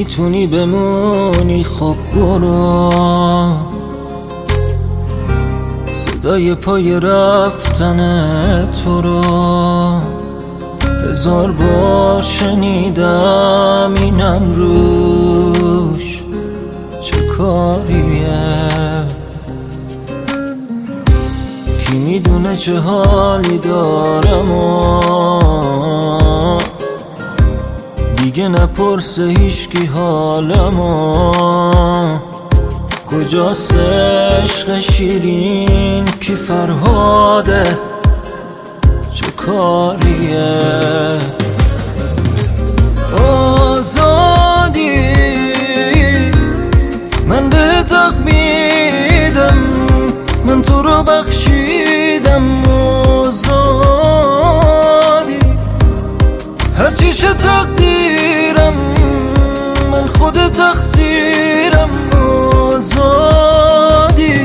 میتونی بمونی خب برو، صدای پای رفتن تو رو هزار بار شنیدم، اینم روش چه کاریه؟ کی میدونه چه حالی دارم و دیگه نپرسه هیچکی حالمو. کجاست عشق شیرین کی فرهاده چه کاریه؟ آزادی من به حق میدم، من تو رو بخشیدم. آزادی هرچی شه تقدیرم، من خود تقصیرم. آزادی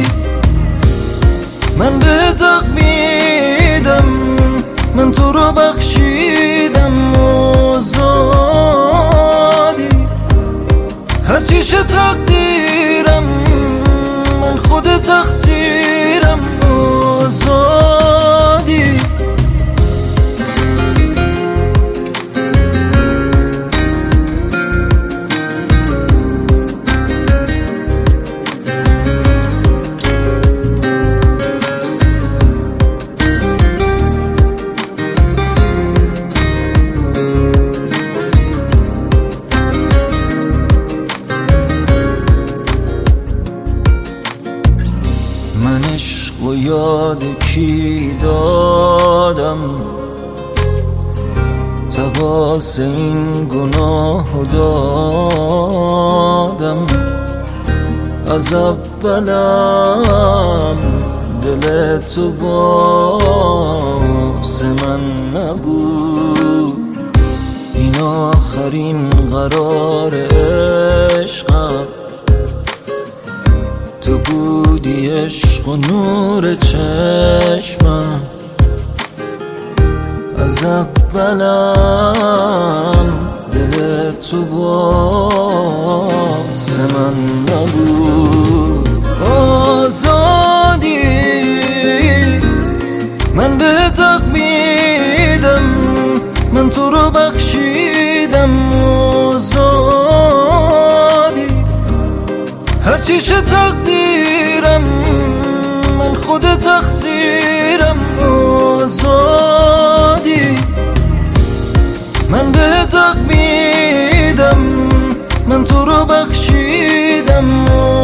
من به حق میدم، من تو رو بخشیدم. آزادی هرچی شه تقدیرم، من خود تقصیرم. آزادی من عشق و یاد کی دادم، تقاص این گناه دادم. از اولم دل تو واسه من نبود، این آخرین قرار عشقم. تو بودی عشق و نور چشمم، از اولم دل تو واسه من نبود. آزادی من به حق میدم، من تو رو بخشیدم. آزادی هرچی شه تقدیرم، من خود تقصیرم. آزادی من به حق میدم، من تو رو بخشیدم.